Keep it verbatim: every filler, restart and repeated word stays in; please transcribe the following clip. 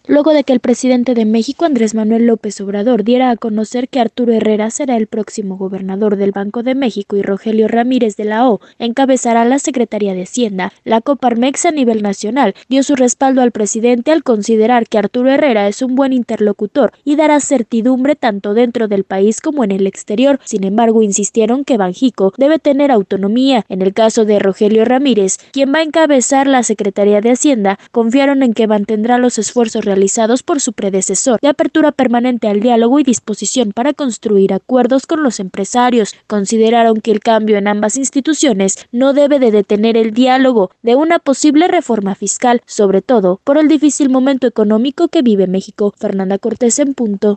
luego de que el presidente de México, Andrés Manuel López Obrador, diera a conocer que Arturo Herrera será el próximo gobernador del Banco de México y Rogelio Ramírez de la O encabezará la Secretaría de Hacienda. La Coparmex a nivel nacional dio su respaldo al presidente al considerar que Arturo Herrera es un buen interlocutor y dará certidumbre tanto dentro del país como en el exterior. Sin embargo, insistieron que Banxico debe tener autonomía. En el caso de Rogelio Ramírez, quien va a encabezar la Secretaría de Hacienda, confiaron en que mantendrá los esfuerzos realizados por su predecesor de apertura permanente al diálogo y disposición para construir acuerdos con los empresarios. Consideraron que el cambio en ambas instituciones no debe de detener el diálogo de una posible reforma fiscal, sobre todo por el difícil momento económico que vive México. Fernanda Cortés en punto.